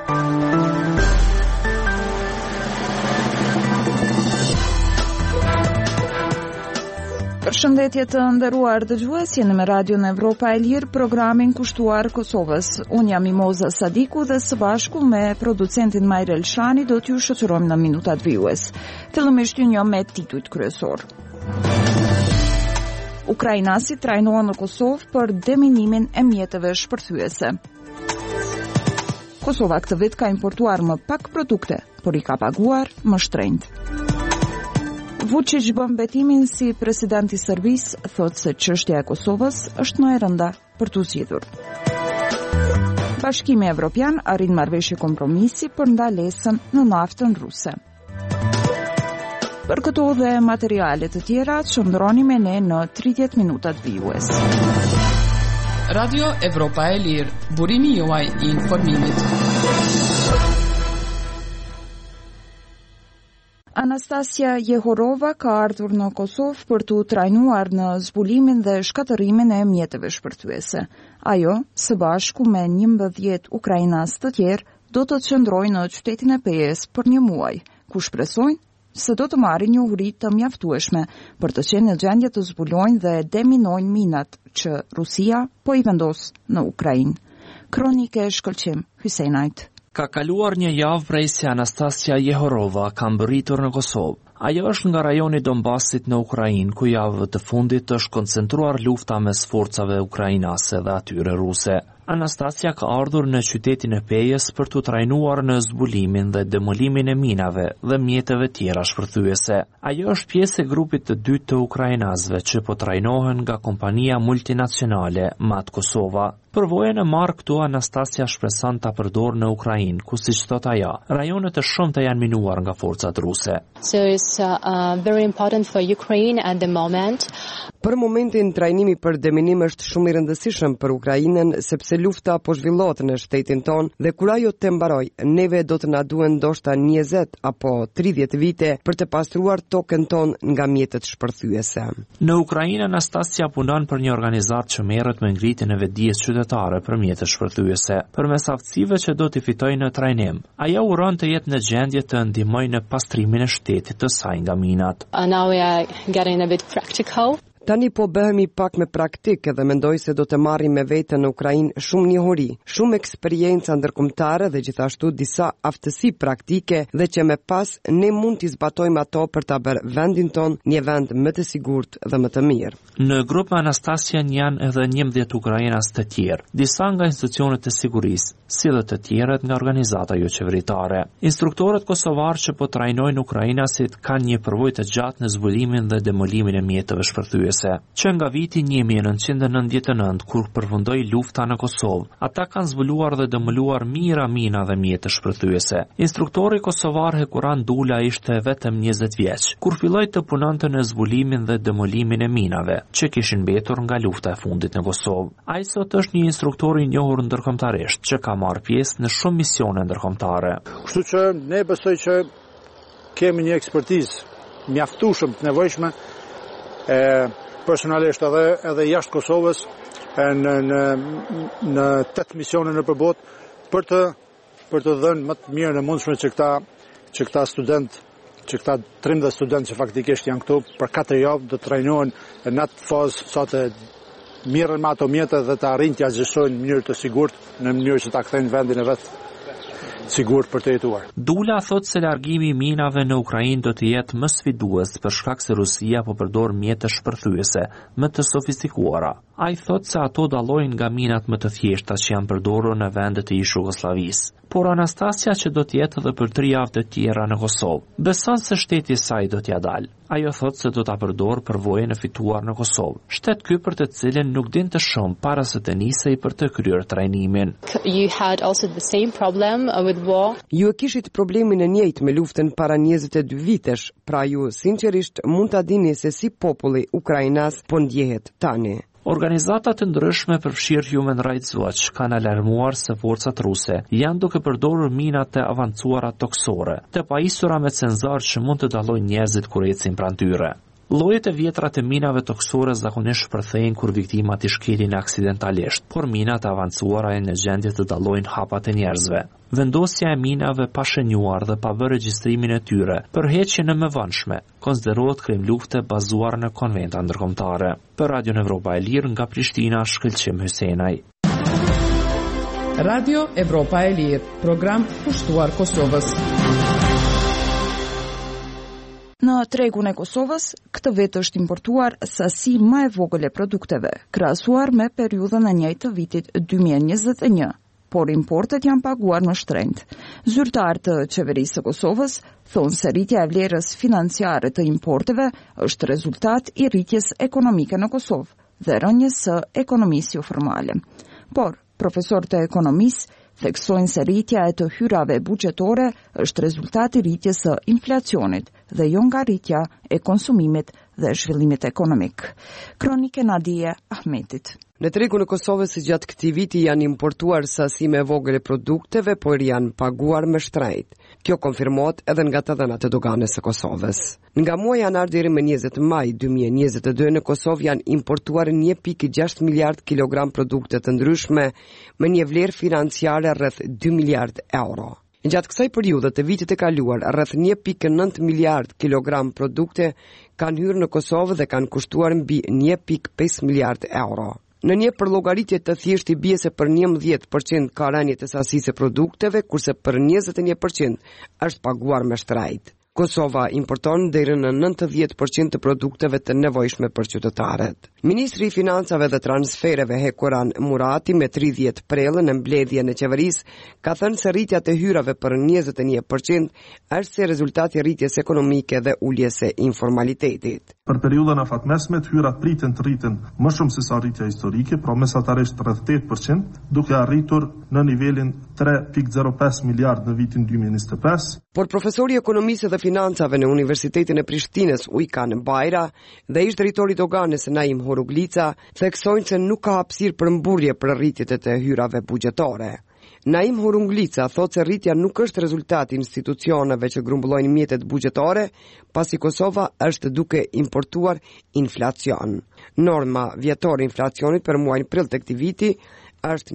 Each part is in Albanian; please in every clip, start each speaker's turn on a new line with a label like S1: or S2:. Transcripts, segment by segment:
S1: Përshëndetje të nderuar dëgjues, jeni me Radion Evropa e Lirë, programin kushtuar Kosovës. Unë jam Mimoza Sadiku dhe së bashku me producentin Majrel Elshani do t'ju shoqërojmë në minutat vijues. Fillimisht ju njoh me titujt kryesor. Ukrainasit trajnohen në Kosovë për deminimin e mjeteve shpërthyese. Kosova këtë vit ka importuar më pak produkte, por i ka paguar më shtrenjtë. Vučić bën betimin si presidenti i Serbisë, thotë se çështja e Kosovës është më e rënda për t'u zgjidhur. Bashkimi Evropian arrin marrëveshje kompromisi për ndalesën në naftën ruse. Për këto dhe materiale të tjera, çndroni me ne në 30 minutat vijues.
S2: Radio Evropa e Lirë, burimi juaj i informimit.
S1: Anastasia Jehorova ka ardhur në Kosovë për t'u trajnuar në zbulimin dhe shkatërimin e mjeteve shpërthyese. Ajo, së bashku me 11 ukrainas të tjerë, do të qëndrojnë në qytetin e Pejes për një muaj, ku shpresojnë se do të marrin një uri të mjaftueshme për të qenë në gjendje të zbulojnë dhe deminojnë minat që Rusia po i vendos në Ukrainë. Kronike shkëlqim Hysenajt.
S3: Ka kaluar një javë prej se Anastasia Jehorova ka mbërritur në Kosovë. Ajo është nga rajoni Donbasit në Ukrainë, ku javë të fundit është koncentruar lufta mes forcave ukrainase dhe atyre ruse. Anastasia ka ardhur në qytetin e Pejes për t'u trajnuar në zbulimin dhe demolimin e minave dhe mjeteve tjera shpërthyese. Ajo është pjesë e grupit të dytë të ukrainasve që po trajnohen nga kompania multinacionale Mat Kosova. Përvojën e marrë këtu Anastasia shpreson ta përdorë në Ukrainë, ku siç thot ajo, rajonet e shumta janë minuar nga forcat ruse.
S4: So it's very important for Ukraine at the moment.
S5: Për momentin trajnimi për deminim është shumë i rëndësishëm për Ukrainën, sepse lufta po zhvillohet në shtetin ton dhe kur ajo të mbaroj, neve do të na duhen ndoshta 20 apo 30 vite për të pastruar tokën ton nga mjetet shpërthyese.
S3: Në Ukrainë Anastasia punon për një organizatë që merret me ngritjen e vetdijes qytetare për mjetet shpërthyese, përmes aftësive që do t'i fitojnë në trajnim. Ajo uron të jetë në gjendje të ndihmojë në pastrimin e shtetit të saj nga minat.
S4: Now we are getting a bit practical.
S5: Tani po bëhemi pak me praktikë dhe mendoj se do të marrim me vete në Ukrainë shumë njohuri, shumë eksperiencë ndërkombëtare dhe gjithashtu disa aftësi praktike dhe që me pas ne mund t'i zbatojmë ato për ta bërë vendin ton një vend më të sigurt dhe më të mirë.
S3: Në grup me Anastasia janë edhe 11 ukrainas të tjerë, disa nga institucionet e sigurisë, si dhe të tjerët nga organizata jo qeveritare. Instruktorët kosovarë që po trajnojnë ukrainasit kanë një përvojë të gjatë në zbulimin dhe demolimin e mjeteve shpërthyese. Që nga viti 1999, kur përfundoi lufta në Kosovë, ata kanë zbuluar dhe demoluar mijëra mina dhe mjete shpërthyese. Instruktori kosovar Hekuran Dula ishte vetëm 20 vjeç, kur filloi të punonte në zbulimin dhe demolimin e minave, që kishin mbetur nga lufta e fundit në Kosovë. Ai sot është një instruktor i njohur ndërkombëtarisht, që ka marrë pjesë në shumë misione ndërkombëtare.
S6: Kështu që ne besoj që kemi një ekspertizë mjaftueshëm të nevojshme personalisht edhe jashtë Kosovës në 8 misione në përbot për të dhënë më të mirën e mundshme që këta student, që këta 13 student që faktikisht janë këtu për 4 javë do të trajnohen në atë fazë sa të mirën me ato mjete dhe të arrijnë t'ia zgjidhojnë në mënyrë të sigurt, në mënyrë që ta kthejnë vendin e vet sigurt për të jetuar.
S3: Dula thot se largimi i minave në Ukrainë do të jetë më sfidues për shkak se Rusia po përdor mjete shpërthyese më të sofistikuara. Ai thot se ato dallojnë nga minat më të thjeshta që janë përdorur në vendet e ish Jugosllavisë. Por Anastasia që do të jetë edhe për 3 javë të tjera në Kosovë, beson se shteti i saj do t'ia dalë. Ajo thot se do ta përdor përvojën e fituar në Kosovë. Shtet ky për të cilën nuk dinte shumë para se të nisej për të kryer trajnimin.
S4: You had also the same problem with war.
S5: Ju e kishit problemin e njëjtë me luftën para 22 vitesh, pra ju sinqerisht mund ta dini se si populli ukrainas po ndjehet tani.
S3: Organizata të ndryshme përfshirë Human Rights Watch kanë alarmuar se forcat ruse janë duke përdorur mina të avancuara toksore, të pajisura me cenzar që mund të dallojnë njerëzit kur ecin pranë tyre. Llojet e vjetra të minave toksore zakonisht shpërthejnë kur viktimat I shkelin aksidentalisht, por minat avancuara janë në gjendje të dallojnë hapat e njerëzve. Vendosja e minave pa shenjuar dhe pa bërë regjistrimin e tyre, përheqjen e mëvonshme, konsiderohet krim lufte bazuar në konventa ndërkombëtare. Për Radio Evropa e Lirë nga Prishtina, Shkëlqim Hysenaj.
S2: Radio Evropa e Lirë, program pushtuar Kosovës.
S1: Në tregun e Kosovës, këtë vit është importuar sasi më e vogël e produkteve, krahasuar me periudhën e njëjtë të vitit 2021, por importet janë paguar më shtrenjtë. Zyrtar të qeverisë së Kosovës thonë se rritja e vlerës financiare të importeve është rezultat I rritjes ekonomike në Kosovë dhe rënjes së ekonomisë jo formale. Por profesorët e ekonomisë theksojnë se rritja e të hyrave buxhetore është rezultati I rritjes së inflacionit dhe jo nga rritja e konsumimit dhe zhvillimit ekonomik. Kronike Nadije Ahmetit.
S5: Në tregun e Kosovës gjatë këtij viti janë importuar sasi më vogël e produkteve, por janë paguar më shtrenjtë. Kjo konfirmohet edhe nga të dhënat e doganës së Kosovës. Nga muaji janar deri më 20 maj 2022 në Kosovë janë importuar 1.6 miliard kilogram produkte të ndryshme me një vlerë financiare rreth 2 miliard euro. Gjatë kësaj periudhe të vitit të kaluar, rreth 1.9 miliard kilogram produkte kanë hyrë në Kosovë dhe kanë kushtuar mbi 1.5 miliard euro. Në një përllogaritje të thjeshtë I bie se për 11% ka rënje të sasisë së produkteve, kurse për 21% është paguar me shtrenjtë. Kosova importon deri në 90% të produkteve të nevojshme për qytetarët. Ministri I Financave dhe Transfereve Hekuran Murati me 30 prellën në mbledhjen e qeverisë ka thënë se rritja e hyrave për 21% është si rezultati I rritjes ekonomike dhe uljes së informalitetit.
S7: Për periudhën afatmesme, hyrat pritin të rriten më shumë se sa rritja historike, pra mesatarisht rreth 8%, duke arritur në nivelin 3.05 miliard në vitin 2025.
S5: Por profesori I ekonomisë dhe financave në Universitetin e Prishtinës Ujkan Bajra dhe ish drejtori I doganës Naim Horuglica theksojnë se nuk ka hapësirë për mburje për rritjet e të hyrave buxhetore. Naim Horuglica thotë se rritja nuk është rezultati I institucioneve që grumbullojnë mjetet buxhetore, pasi Kosova është duke importuar inflacion. Norma vjetore inflacionit për muajin prill të këtij viti është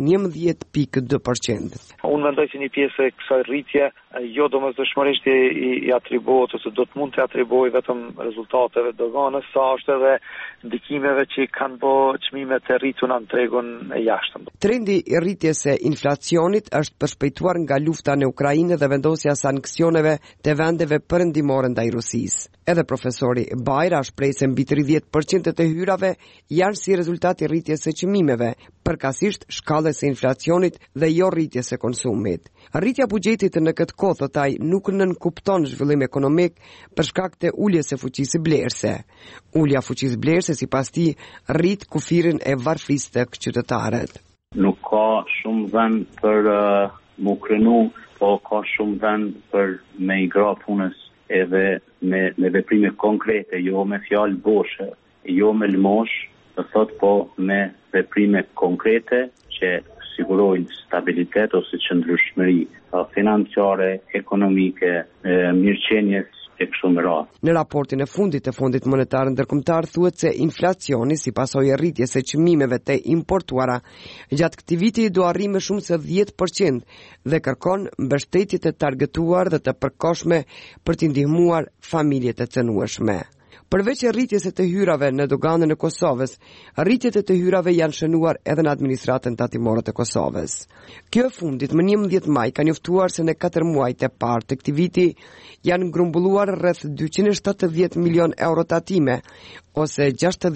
S5: 11.2%.
S8: Unë mendoj se një pjesë e kësaj rritje jo domosdoshmërisht I atribuohet ose do të mund të atribuojë vetëm rezultateve doganës, sa është edhe ndikimeve që kanë bërë çmimet e rrituna në tregun e jashtëm.
S5: Trendi I rritjes së inflacionit është përshpejtuar nga lufta në Ukrainë dhe vendosja e sanksioneve të vendeve perëndimore ndaj Rusisë. Edhe profesori Bajra shpreh se mbi 30% të hyrave janë si rezultat I rritjes së çmimeve, përkatësisht shkallës së inflacionit dhe jo rritjes së konsumit. Rritja buxhetit në këtë kohë thotë ai nuk nënkupton zhvillim ekonomik për shkak të uljes së fuqisë blerëse. Ulja fuqisë blerëse sipas tij rrit kufirin e varfrisë tek qytetarët.
S9: Nuk ka shumë vend për mu krenu, po ka shumë vend për me I gra punës edhe me veprime konkrete, jo me fjalë boshe, jo me lmosh, të thot po me veprime konkrete që sigurojnë stabilitet ose qëndrueshmëri financiare, ekonomike, mirëqenies e kështu me radhë.
S5: Në raportin e fundit të Fondit Monetar Ndërkombëtar thuhet se inflacioni si pasojë e rritjes së çmimeve të importuara gjatë këtij viti do arrijë më shumë se 10% dhe kërkon mbështetje të targetuar dhe të përkohshme për të ndihmuar familjet e cënueshme. Përveç rritjes së të hyrave në doganën e Kosovës, rritjet e të hyrave janë shënuar edhe në administratën tatimore të Kosovës. Kjo e fundit më 11 maj ka njoftuar se në 4 muajt e parë të këtij viti janë grumbulluar rreth 270 milion euro tatime, ose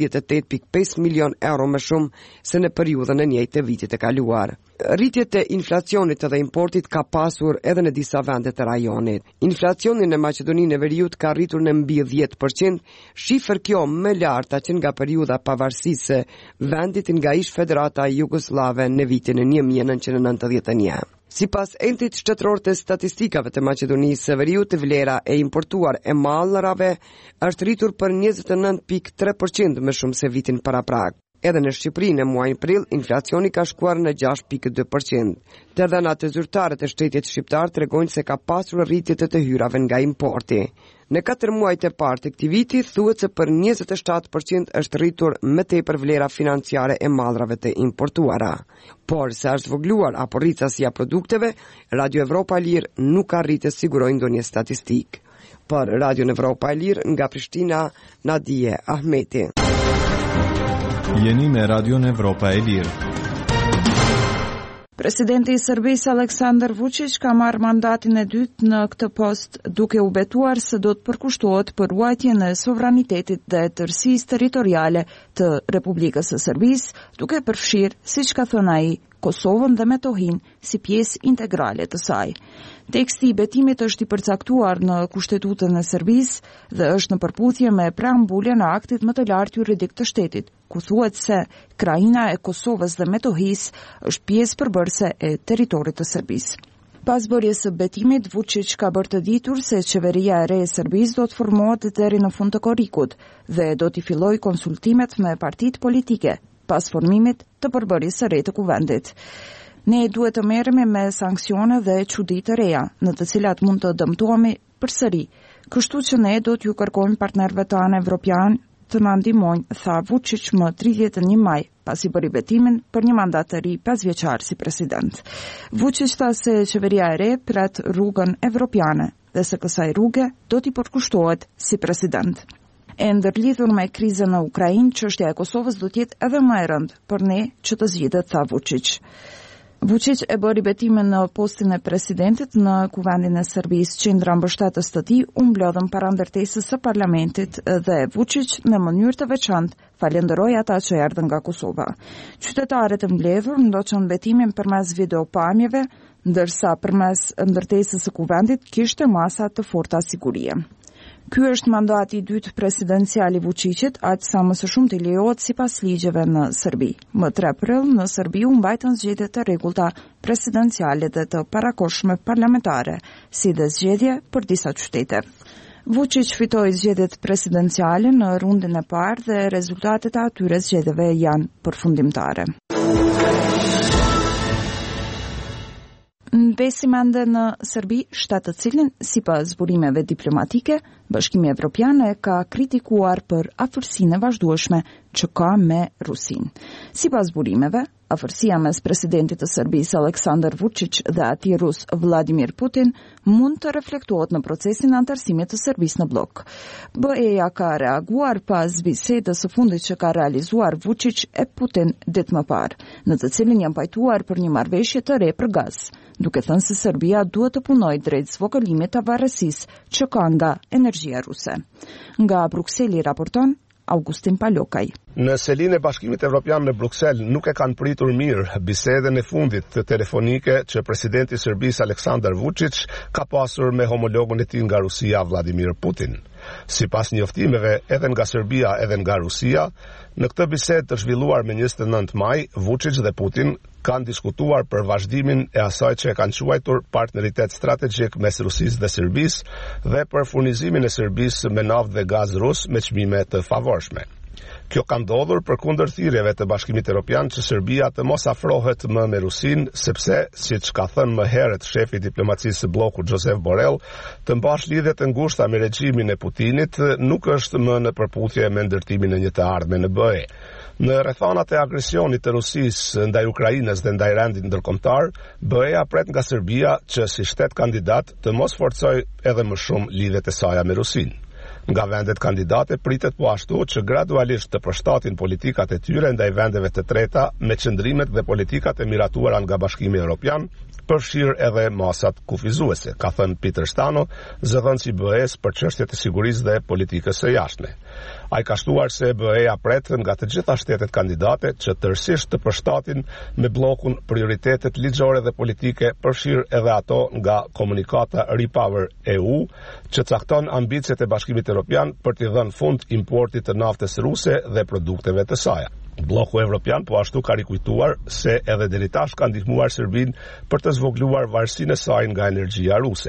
S5: 68.5 milion euro më shumë se në periudhën e njëjtë të vitit të kaluar. Rritjet e inflacionit dhe importit ka pasur edhe në disa vende të rajonit. Inflacioni në Maqedoninë e Veriut ka rritur në mbi 10%, shifër kjo më larta që nga periudha pavarësisë së vendit nga ish Federata Jugoslave në vitin e 1991. Sipas entit shtetëror të statistikave të Maqedonisë së Veriut, vlera e importuar e mallrave është rritur për 29.3% më shumë se vitin paraprak. Edhe në Shqipëri në muajin prill, inflacioni ka shkuar në 6.2%. Të dhënat e zyrtare të shtetit shqiptar tregojnë se ka pasur rritje të hyrave nga importi. Në 4 muajt e parë të këtij viti thuhet se për 27% është rritur më tepër vlera financiare e mallrave të importuara. Por se është zvogluar apo rritësia produkteve, Radio Evropa e Lirë nuk ka rritë sigurojnë ndonjë statistik. Për Radio Evropa e Lirë nga Prishtina, Nadije Ahmeti.
S10: Jeni me Radio Evropa e Lirë.
S1: Presidenti i Serbisë Aleksandar Vučić ka marrë mandatin e dytë në këtë post, duke u betuar se do të përkushtohet për ruajtjen e sovranitetit dhe tërësisë territoriale të Republikës së Serbisë, duke përfshirë, siç ka thënë ai, Kosovën dhe Metohin si pjesë integrale të saj. Teksti i betimit është i përcaktuar në Kushtetutën e Serbisë dhe është në përputhje me preambulën e aktit më të lartë juridik të shtetit, ku thuhet se krajina e Kosovës dhe Metohisë është pjesë përbërëse e territorit të Serbisë. Pas bërjes së betimit, Vučić ka bërë të ditur se qeveria e re e Serbisë do të formohet deri në fund të korrikut dhe do t'i fillojë konsultimet me partitë politike pas formimit të përbërjes së re të kuvendit. Ne duhet të merremi me sanksione dhe çudi të reja, në të cilat mund të dëmtohemi përsëri. Kështu që ne do t'ju kërkojmë partnerëve tanë evropian të na ndihmojnë, tha Vučić më 31 maj, pasi bëri betimin për një mandat të ri 5 vjeçar si president. Vučić tha se qeveria e re pret rrugën evropiane dhe se kësaj rruge do t'i përkushtohet si president. E ndërlidhur me krizën në Ukrainë, çështja e Kosovës do të jetë edhe më e rëndë për ne që të zgjidhet, tha Vučić. Vučić e bëri betimin në postin e presidentit në kuvendin e Serbisë. Qendra mbështetës të tij u mblodhën para ndërtesës së parlamentit dhe Vučić në mënyrë të veçantë falenderoi ata që erdhën nga Kosova. Qytetarët e mbledhur ndoqën betimin përmes videopamjeve, ndërsa përmes ndërtesës së kuvendit kishte masa të forta sigurie. Ky është mandati i dytë presidencial i Vučićit, aq sa më së shumti lejohet sipas ligjeve në Serbi. Më 3 prill në Serbi u mbajtën zgjedhje të rregullta presidenciale dhe të parakohshme parlamentare, si dhe zgjedhje për disa qytete. Vučić fitoi zgjedhjet presidenciale në rundin e parë dhe rezultatet e atyre zgjedhjeve janë përfundimtare. Mbesim ende në Serbi, shtat të cilin, sipas burimeve diplomatike, Bashkimi Evropian e ka kritikuar për afërsinë e vazhdueshme që ka me Rusinë. Sipas burimeve, afërsia mes presidentit të Serbisë Aleksandar Vučić dhe atij rus Vladimir Putin mund të reflektohet në procesin e antarësimit të Serbisë në blok. BE-ja ka reaguar pas bisedës së fundit që ka realizuar Vučić e Putin ditë më parë, në të cilin janë pajtuar për një marrëveshje të re për gaz, duke thënë se Serbia duhet të punojë drejt zvogëlimit të varësisë që ka nga energjia ruse. Nga Brukseli raporton Augustin Palokaj.
S11: Në selinë e Bashkimit Evropian në Bruksel nuk e kanë pritur mirë bisedën e fundit të telefonike që presidenti i Serbisë Aleksandar Vučić ka pasur me homologun e tij nga Rusia Vladimir Putin. Sipas njoftimeve edhe nga Serbia edhe nga Rusia, në këtë bisedë të zhvilluar me 29 maj, Vučić dhe Putin kanë diskutuar për vazhdimin e asaj që e kanë quajtur partneritet strategjik mes Rusisë dhe Serbisë dhe për furnizimin e Serbisë me naftë dhe gaz rus me çmime të favorshme. Kjo ka ndodhur përkundër thirrjeve të Bashkimit Evropian që Serbia të mos afrohet më me Rusinë, sepse, siç ka thënë më herët shefi i diplomacisë së bllokut Josep Borrell, të mbash lidhje të ngushta me regjimin e Putinit nuk është më në përputhje me ndërtimin e një të ardhme në BE. Në rrethonat e agresionit të Rusisë ndaj Ukrainës dhe ndaj rendit ndërkombëtar, BE-ja pret nga Serbia që si shtet kandidat të mos forcojë edhe më shumë lidhjet e saj me Rusinë. Nga vendet kandidate pritet po ashtu që gradualisht të përshtatin politikat e tyre ndaj vendeve të treta me qëndrimet dhe politikat e miratuara nga Bashkimi Evropian, përfshirë edhe masat kufizuese, ka thënë Peter Stano, zëdhënës i BE-s për çështjet e sigurisë dhe politikës së jashtme. Ai ka shtuar se BE-ja pret nga të gjitha shtetet kandidate që tërësisht të përshtatin me bllokun prioritetet ligjore dhe politike, përfshirë edhe ato nga komunikata Repower EU, që cakton ambicet e Bashkimit Evropian për t'i dhënë fund importit të naftës ruse dhe produkteve të saj. Bloku Evropian po ashtu ka rikujtuar se edhe deri tash ka ndihmuar Serbinë për të zvogluar varësinë e saj nga energjia ruse.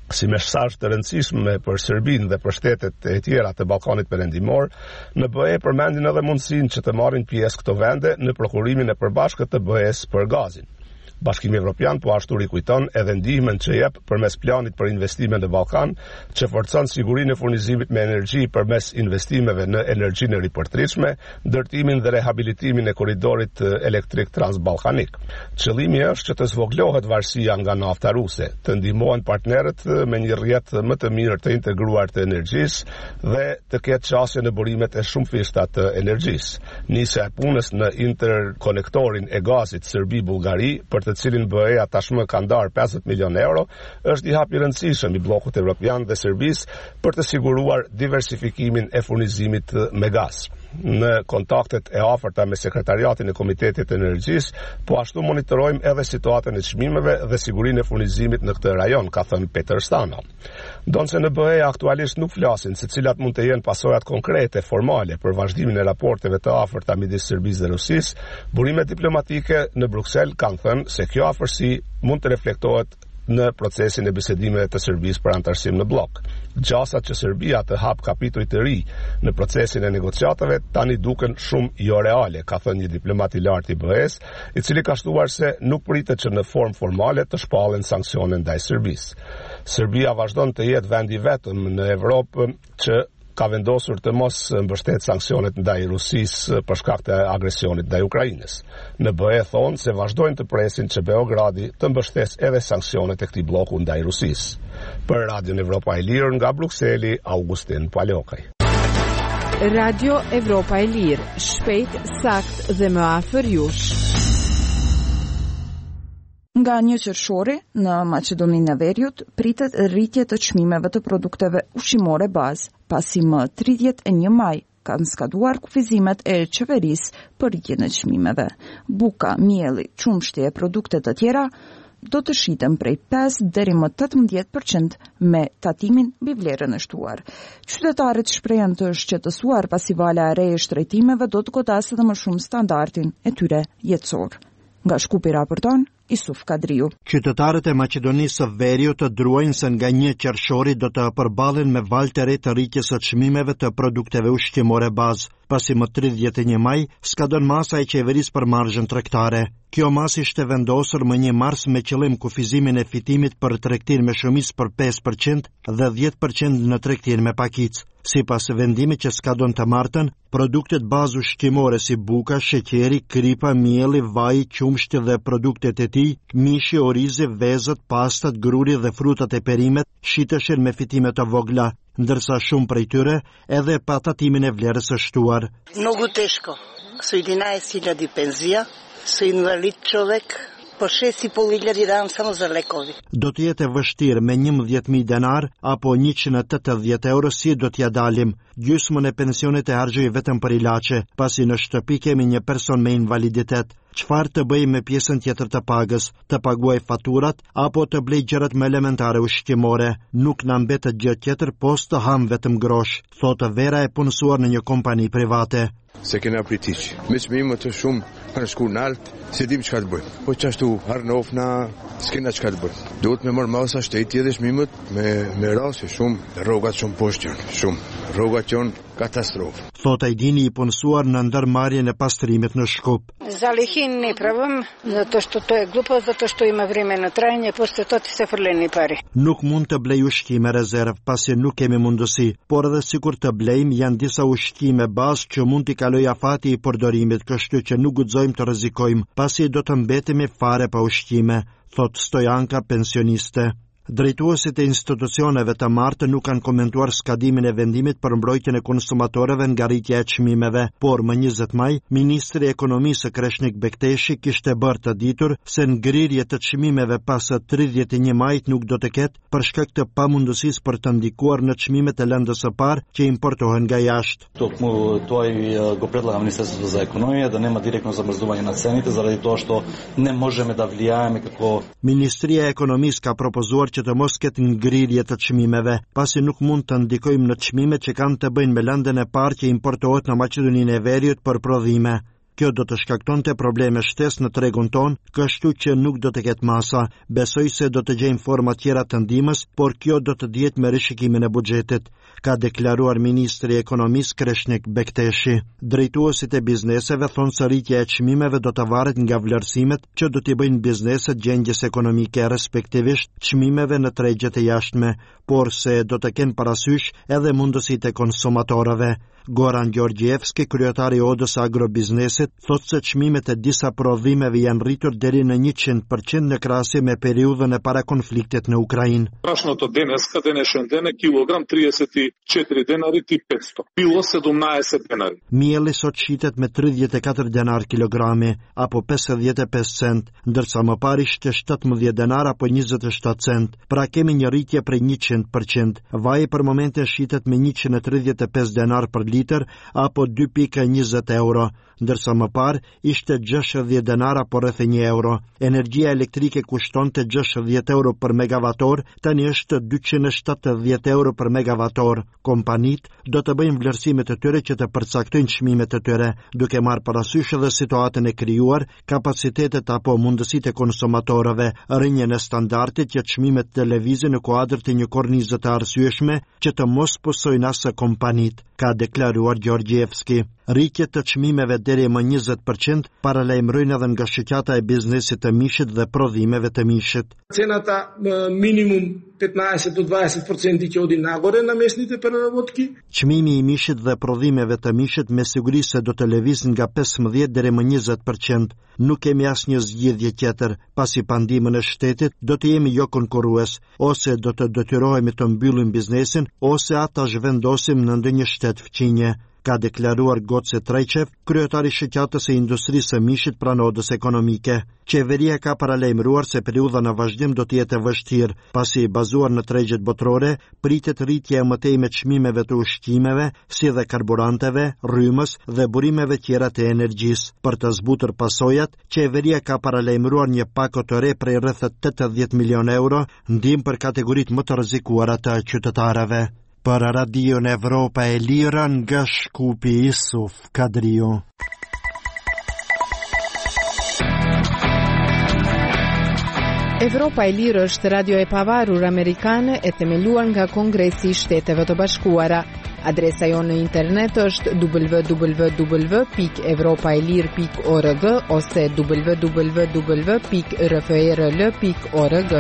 S11: si mesazh të rëndësishme për Serbinë dhe për shtetet e tjera të Ballkanit Perëndimor, në BE përmendin edhe mundësinë që të marrin pjesë këto vende në prokurimin e përbashkët të BE-s për gazin. Bashkimi Evropian po ashtu rikujton edhe ndihmën që jep përmes planit për investime në Ballkan, që forcon sigurinë e furnizimit me energji përmes investimeve në energjinë e ripërtritshme, ndërtimin dhe rehabilitimin e korridorit elektrik transballkanik. Qëllimi është që të zvoglohet varësia nga nafta ruse, të ndihmohen partnerët me një rrjet më të mirë të integruar të energjisë dhe të ketë qasje në burimet e shumëfishta të energjisë. Nisja e punës në interkonektorin e gazit Serbi-Bullgari, për të cilin BE-ja tashmë ka ndarë 50 milion euro, është i hap i rëndësishëm i bllokut evropian dhe Serbisë për të siguruar diversifikimin e furnizimit me gaz. Në kontaktet e afërta me sekretariatin e Komitetit të Energjisë, po ashtu monitorojmë edhe situatën e çmimeve dhe sigurinë e furnizimit në këtë rajon, ka thënë Peter Stano. Donse në BE aktualisht nuk flasin se cilat mund të jenë pasojat konkrete, formale për vazhdimin e raporteve të afërta midis Serbisë dhe Rusisë, burimet diplomatike në Bruksel kanë thënë se kjo afërsi mund të reflektohet në procesin e bisedimeve të Serbisë për antarësim në blok. Gjasat që Serbia të hap kapituj të ri në procesin e negociatave tani duken shumë jo reale, ka thënë një diplomat i lartë i BE-s, i cili ka shtuar se nuk pritet që në formë formale të shpallen sanksione ndaj Serbisë. Serbia vazhdon të jetë vendi vetëm në Evropë që ka vendosur të mos mbështet sanksionet ndaj Rusisë për shkak të agresionit ndaj Ukrainës. Në BE thonë se vazhdojnë të presin që Beogradi të mbështesë edhe sanksionet e këtij bloku ndaj Rusisë. Për Radion Evropa e Lirë nga Brukseli, Augustin Palokaj.
S12: Radio Evropa e Lirë, shpejt, sakt dhe më afër jush.
S1: Nga 1 qershori, në Maqedoninë e Veriut, pritet rritje të çmimeve të produkteve ushqimore bazë, pasi më 31 maj kanë skaduar kufizimet e qeverisë për rritjen e çmimeve. Buka, mielli, qumshti e produkte të tjera do të shiten prej 5 deri më 18% me tatimin mbi vlerën e shtuar. Qytetarët shprehen të shqetësuar pasi vala e re e shtrejtimeve do të godaset edhe më shumë standardin e tyre jetësor. Nga Shkupi raporton Isuf Kadriu.
S13: Qytetarët e Maqedonisë së Veriut të druajnë se nga 1 qershori do të përballen me valë të re të rritjes së çmimeve të produkteve ushqimore bazë, pasi më 31 maj skadon masa e qeverisë për marzhën tregtare. Kjo masë ishte vendosur më 1 mars me qëllim kufizimin e fitimit për tregtin me shumicë për 5% dhe 10% në tregtin me pakicë. Sipas vendimit që skadon të martën, produktet bazë ushqimore si buka, sheqeri, kripa, mielli, vaji, qumshti dhe produktet e tij, mishi, orizi, vezët, pastat, gruri dhe frutat e perimet shiteshin me fitime të vogla, ndërsa shumë prej tyre edhe pa tatimin e vlerës së shtuar.
S14: Много тежко. Со 11.000 пензија, со инвалид човек, po 6.500 dirham samo za lekovi.
S13: Do të jetë vështirë me 11.000 denar apo 180 euro si do t'ja dalim. Gjysmën e pensionit e harxoj vetëm për ilaçe, pasi në shtëpi kemi një person me invaliditet. Çfarë të bëj me pjesën tjetër të pagës, të paguaj faturat apo të blej gjërat më elementare ushqimore? Nuk na mbetet gjë tjetër post të ham vetëm grosh, thotë Vera e punësuar në një kompani private.
S15: Se kena pritiq. Me çmime të shumë kanë shkuar nalt, se dim çka të bëjmë. Po çashtu harnofna, s'kena çka të bëjmë. Duhet me marr masa shteti edhe çmimet me raste shumë, rrogat shumë poshtë janë, shumë. Rrogat janë katastrofë.
S13: Thot Ajdini i punësuar në ndërmarrjen e pastrimit në Shkup.
S16: Залихин не правам, zato što to je glupo, zato što ima vremeno trajanje, posle to ti se frleni pari.
S13: Nuk mund të blej ushqime rezerv, pasi nuk kemi mundësi, por edhe sikur të blejmë janë disa ushqime bazë që mund t'i kaloj afati i përdorimit, kështu që nuk guxojmë të rrezikojmë, pasi do të mbetemi fare pa ushqime, thot Stojanka, pensioniste. Drejtuesit e institucioneve të martë nuk kanë komentuar skadimin e vendimit për mbrojtjen e konsumatorëve nga rritja e çmimeve, por më 20 maj, Ministri i Ekonomisë Kreshnik Bekteshi kishte bërë të ditur se ngrirje të çmimeve pas 31 majit nuk do të ketë për shkak të pamundësisë për të ndikuar në çmimet e lëndës së parë që importohen nga jashtë.
S17: Тоа го предлага Министерството за економија да нема директно замрзување на цените заради тоа што не можеме да влијаеме како
S13: Ministria e Ekonomisë ka propozuar që të mos ketë ngrirje të çmimeve, pasi nuk mund të ndikojmë në çmimet që kanë të bëjnë me lëndën e parë që importohet në Maqedoninë e Veriut për prodhime. Kjo do të shkaktonte probleme shtesë në tregun ton, kështu që nuk do të ketë masa. Besoj se do të gjejmë forma tjera të ndihmës, por kjo do të dihet me rishikimin e buxhetit, ka deklaruar ministri i ekonomisë Kreshnik Bekteshi. Drejtuesit e bizneseve thonë se rritja e çmimeve do të varet nga vlerësimet që do t'i bëjnë bizneset gjendjes ekonomike, respektivisht çmimeve në tregjet e jashtme, por se do të kenë parasysh edhe mundësitë e konsumatorëve. Goran Gjorgjevski, kryetari i Odës Agrobiznesit, thotë se çmimet e disa prodhimeve janë rritur deri në 100% në krahasim me periudhën e para konfliktit në Ukrainë.
S7: Прашното денеска, денешен ден е килограм 34 денари ти 500. Било 17 денари.
S13: Mielli sot shitet me 34 denar kilogrami, apo 55 cent, ndërsa më parë ishte 17 denar apo 27 cent. Pra kemi një rritje prej 100%. Vaji për momentin shitet me 135 denar për litër apo 2.20 euro, ndërsa më parë ishte 60 denar apo rreth 1 euro. Energjia elektrike kushtonte 60 euro për megavator, tani është 270 euro për megavator. Kompanit do të bëjnë vlerësimet e tyre që të përcaktojnë çmimet e tyre, duke marrë parasysh edhe situatën e krijuar, kapacitetet apo mundësitë e konsumatorëve, rrënjën e standardit që çmimet televizion në kuadër të një kornize të arsyeshme që të mos pusojnë as kompanit, ka deklaruar Gjorgjevski. Rritjet të çmimeve deri më 20% paralajmërojnë edhe nga shoqata e biznesit të mishit dhe prodhimeve të mishit.
S18: Цената минимум 15 до 20% ќе оди нагоре на местните преработки.
S13: Çmimi i mishit dhe prodhimeve të mishit me siguri se do të lëvizë nga 15 deri më 20%. Nuk kemi asnjë zgjidhje tjetër, pasi pa ndihmën e shtetit do të jemi jo konkurrues, ose do të detyrohemi të mbyllim biznesin, ose ata zhvendosim në ndonjë shtet fqinje, ka deklaruar Goce Trajçev, kryetari i shoqatës së industrisë së mishit pranë Odës ekonomike. Qeveria ka paralajmëruar se periudha në vazhdim do të jetë e vështirë, pasi bazuar në tregjet botërore, pritet rritje e mëtejme çmimeve të ushqimeve, si dhe karburanteve, rrymës dhe burimeve tjera të energjisë. Për të zbutur pasojat, qeveria ka paralajmëruar një pako të re prej rreth 80 milion euro, ndihmë për kategoritë më të rrezikuara të qytetarëve. Për Radio Evropa e Lira nga Shkupi Isuf Kadriu.
S12: Evropa e Lirë është radio e pavarur amerikane e themeluar nga Kongresi i Shteteve të Bashkuara. Adresa jonë në internet është www.evropaelir.org ose www.rfrl.org.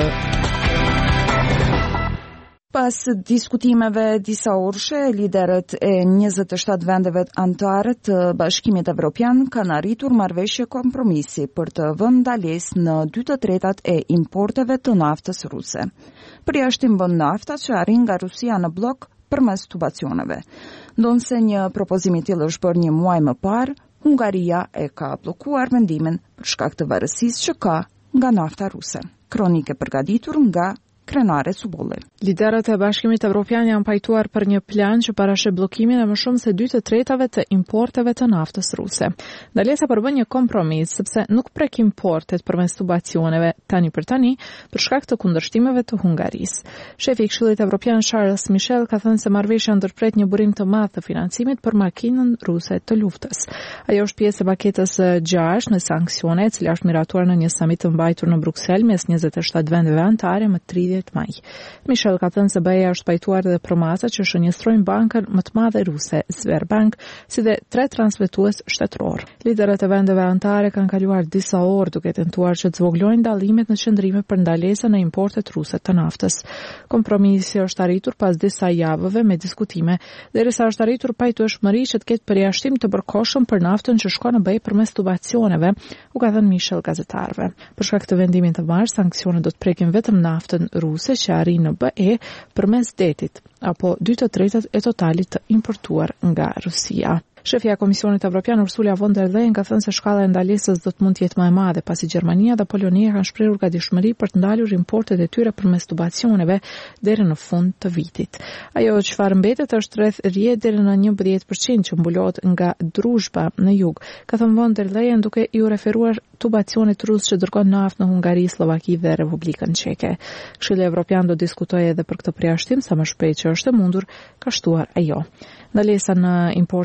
S1: Pas diskutimeve disa orëshe, liderët e 27 vendeve anëtare të Bashkimit Evropian kanë arritur marrëveshje kompromisi për të vënë ndalesë në 2/3 e importeve të naftës ruse. Përjashtim vën nafta që arrin nga Rusia në blok përmes tubacioneve. Ndonse një propozim i tillë është bërë një muaj më parë, Hungaria e ka bllokuar vendimin për shkak të varësisë që ka nga nafta ruse. Kronike përgatitur nga Krenare Subolli.
S19: Liderët e Bashkimit Evropian janë pajtuar për një plan që parashë bllokimin e më shumë se 2/3 të importeve të naftës ruse. Ndalesa përbën një kompromis sepse nuk prek importet përmes tubacioneve tani për tani për shkak të kundërshtimeve të Hungarisë. Shefi i Këshillit Evropian Charles Michel ka thënë se marrëveshja ndërpret një burim të madh të financimit për makinën ruse të luftës. Ajo është pjesë e paketës 6 në sanksione, e cila është miratuar në një samit të mbajtur në Bruksel mes 27 vendeve anëtare më 30 maj. Michel ka thënë se BE-ja është pajtuar dhe promasa që shënjestrojnë bankën më të madhe ruse, Sberbank, si dhe 3 transmetues shtetëror. Liderët e vendeve anëtare kanë kaluar disa orë duke tentuar që të zvoglojnë dallimet në qëndrime për ndalesën e importet ruse të naftës. Kompromisi është arritur pas disa javëve me diskutime, derisa është arritur pajtueshmëri që të ketë përjashtim të përkohshëm për naftën që shkon në BE përmes tubacioneve, u ka thënë Michel gazetarëve. Për shkak të vendimit të marrë, sanksionet do të prekin vetëm naftën ruse që arrin në BE përmes detit, apo 2/3 e totalit të importuar nga Rusia. Shefja e Komisionit Evropian Ursula von der Leyen ka thënë se shkalla e ndalesës do të mund të jetë më e madhe pasi Gjermania dhe Polonia kanë shprehur gatishmëri për të ndalur importet e tyre përmes tubacioneve deri në fund të vitit. Ajo çfarë mbetet është rreth rrjedhë deri në 11% që mbulohet nga Druzhba në jug, ka thënë von der Leyen duke iu referuar tubacionit rus që dërgon naftë në Hungari, Slovaki dhe Republikën Çeke. Këshilli Evropian do diskutojë edhe për këtë përjashtim sa më shpejt që është e mundur, ka shtuar ajo. Ndalesa në importet e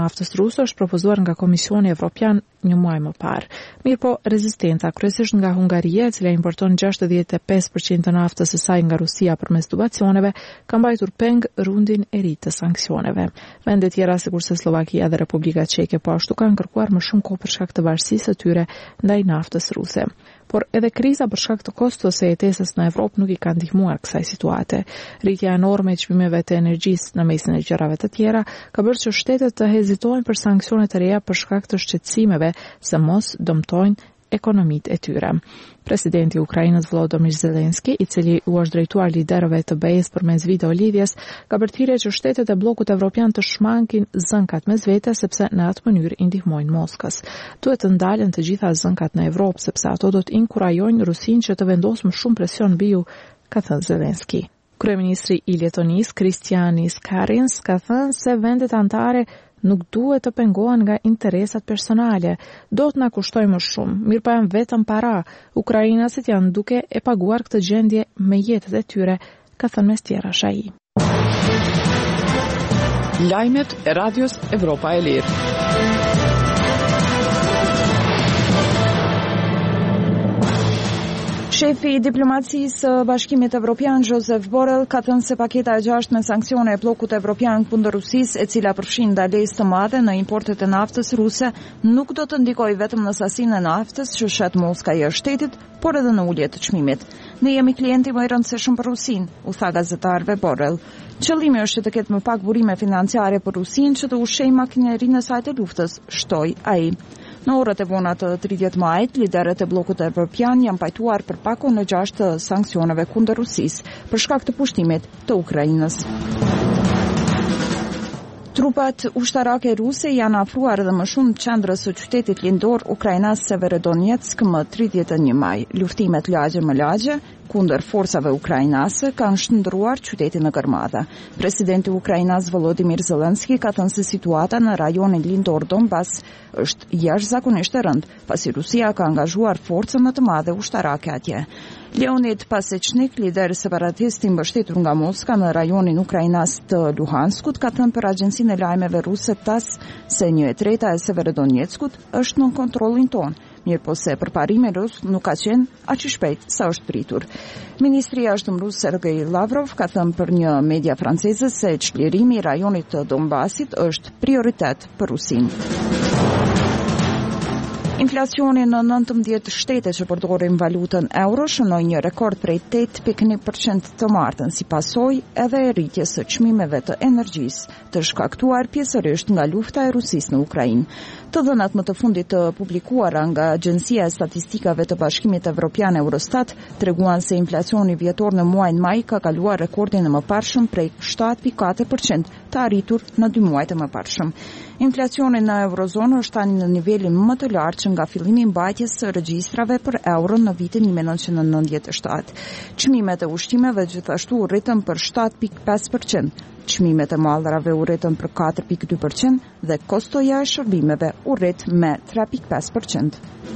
S19: naftës ruse është propozuar nga Komisioni Evropian një muaj më parë. Mirëpo, rezistenca kryesisht nga Hungaria, e cila importon 65% të naftës së saj nga Rusia përmes tubacioneve, ka mbajtur peng rundin e ri të sanksioneve. Vende tjera sikurse Slovakia dhe Republika Çeke po ashtu kanë kërkuar më shumë kohë për shkak të varësisë së tyre ndaj naftës ruse. Por edhe kriza për shkak të kostos së jetesës në Evropë nuk i ka ndihmuar kësaj situate. Rritja enorme e çmimeve të energjisë në mesin e gjërave të tjera ka bërë që shtetet të hezitojnë për sanksione të reja për shkak të shqetësimeve se mos dëmtojnë ekonomitë e tyre. Presidenti i Ukrainës Volodymyr Zelensky, i cili u është drejtuar liderëve të BE-s përmes video lidhjes, ka bërë thirrje që shtetet e bllokut evropian të shmankin zënkat mes vete sepse në atë mënyrë i ndihmojnë Moskës. Duhet të ndalen të gjitha zënkat në Evropë sepse ato do të inkurajojnë Rusinë që të vendosë më shumë presion mbi ju, ka thënë Zelensky. Kryeministri i Letonisë Kristianis Kariņš ka thënë se vendet anëtare nuk duhet të pengohen nga interesat personale. Do të na kushtoj më shumë, mirë pa janë vetëm para. Ukrainasit janë duke e paguar këtë gjendje me jetët e tyre, ka thënë mes tjerash ai.
S2: Lajmet e Radios Evropa e Lirë.
S1: Shefi i diplomacisë së Bashkimit Evropian Josep Borrell ka thënë se paketa e 6 me sanksione e bllokut evropian kundër Rusisë, e cila përfshin ndalesë të madhe në importet e naftës ruse, nuk do të ndikojë vetëm në sasinë e naftës që shet Moska e shtetit, por edhe në ulje të çmimit. Ne jemi klienti më i rëndësishëm për Rusinë, u tha gazetarëve Borrell. Qëllimi është që të ketë më pak burime financiare për Rusinë që të ushqejë makinerinë e saj të luftës, shtoi ai. Në orët e vona të 30 majit, liderët e bllokut evropian janë pajtuar për pakon në 6 të sanksioneve kundër Rusisë për shkak të pushtimit të Ukrainës. Trupat ushtarake ruse janë afruar edhe më shumë qendrës së qytetit lindor ukrainas Severodonetsk më 31 maj. Luftimet lagje më lagje kundër forcave ukrainase kanë shndruar qytetin në gërmadha. Presidenti Ukrainas Volodymyr Zelensky ka thënë se situata në rajonin lindor Donbas është jashtëzakonisht e rëndë, pasi Rusia ka angazhuar forca më të madhe ushtarake atje. Leonid Pasechnik, lider separatist i mbështetur nga Moska në rajonin ukrainas të Luhanskut, ka thënë për agjencinë e lajmeve ruse TASS se 1/3 e Severodonetskut është në kontrollin tonë. Mirëpo se përparimi rus nuk ka qenë aq i shpejt sa është pritur. Ministri i jashtëm rus Sergej Lavrov ka thënë për një media franceze se çlirimi i rajonit të Donbasit është prioritet për Rusinë. Inflacioni në 19 shtete që përdorin valutën euro shënoi një rekord prej 8.1% të martën, si pasojë edhe e rritjes së çmimeve të energjisë, të shkaktuar pjesërisht nga lufta e Rusisë në Ukrainë. Të dhënat më të fundit të publikuara nga Agjencia e Statistikave të Bashkimit Evropian Eurostat treguan se inflacioni vjetor në muajin maj ka kaluar rekordin e mëparshëm prej 7.4% të arritur në 2 muajt e mëparshëm. Inflacioni në eurozonë është tani në nivelin më të lartë që nga fillimi i mbajtjes së regjistrave për euron në vitin 1997. Çmimet e ushqimeve gjithashtu u rritën për 7.5%. Çmimet e mallrave u rritën për 4.2% dhe kostoja e shërbimeve u rrit me 3.5%.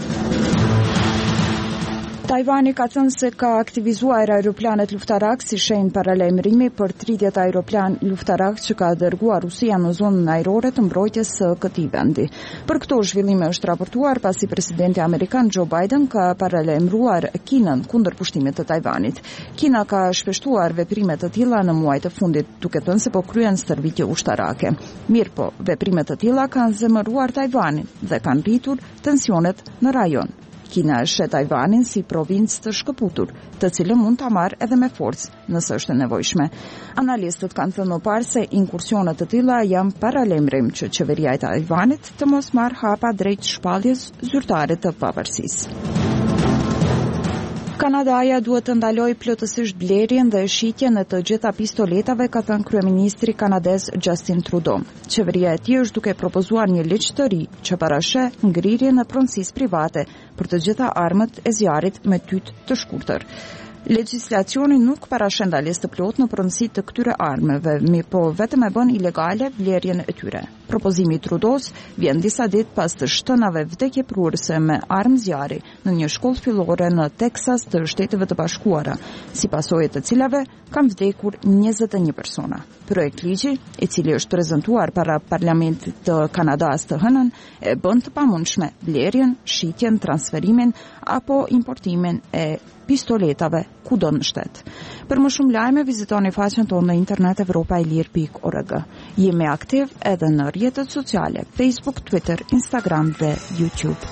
S1: Tajvani ka thënë se ka aktivizuar aeroplanet luftarak si shenjë paralajmërimi për 30 aeroplan luftarak që ka dërguar Rusia në zonën ajrore të mbrojtjes së këtij vendi. Për këto zhvillime është raportuar pasi presidenti amerikan Joe Biden ka paralajmëruar Kinën kundër pushtimit të Tajvanit. Kina ka shpeshtuar veprime të tilla në muajt e fundit, duke thënë se po kryen stërvitje ushtarake. Mirëpo, veprime të tilla kanë zemëruar Tajvanin dhe kanë rritur tensionet në rajon. Kina e shet Tajvanin si provincë të shkëputur, të cilën mund ta marrë edhe me forcë nëse është e nevojshme. Analistët kanë thënë më parë se inkursionet të tilla janë paralajmërim që qeveria e Tajvanit të mos marrë hapa drejt shpalljes zyrtare të pavarësisë. Kanadaja duhet të ndalojë plotësisht blerjen dhe shitjen e të gjitha pistoletave, ka thënë kryeministri kanadez Justin Trudeau. Qeveria e tij është duke propozuar një ligj të ri që parasheh ngrirjen e pronësisë private për të gjitha armët e zjarrit me tyt të shkurtër. Legjislacioni nuk parasheh ndalesë të plotë në pronësi të këtyre armëve, mirëpo vetëm e bën ilegale vlerjen e tyre. Propozimi i Trudos vjen disa ditë pas të shtënave vdekjeprurëse me armë zjarri në një shkollë fillore në Texas të Shteteve të Bashkuara, si pasojë të cilave kanë vdekur 21 persona. Projekt ligji, i cili është prezantuar para Parlamentit të Kanadas të hënën, e bën të pamundshme blerjen, shitjen, transferimin apo importimin e pistoletave kudo në shtet. Për më shumë lajme, vizitoni faqen tonë në internet evropailir.org. Jemi aktiv edhe në rrjetet sociale, Facebook, Twitter, Instagram dhe YouTube.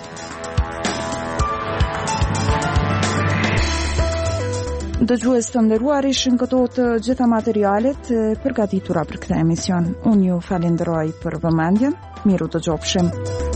S1: Dëgjues të nderuar, ishin këto të gjitha materialet përgatitura për këtë emision. Unë ju falenderoj për vëmendjen. Miru të gjofshim.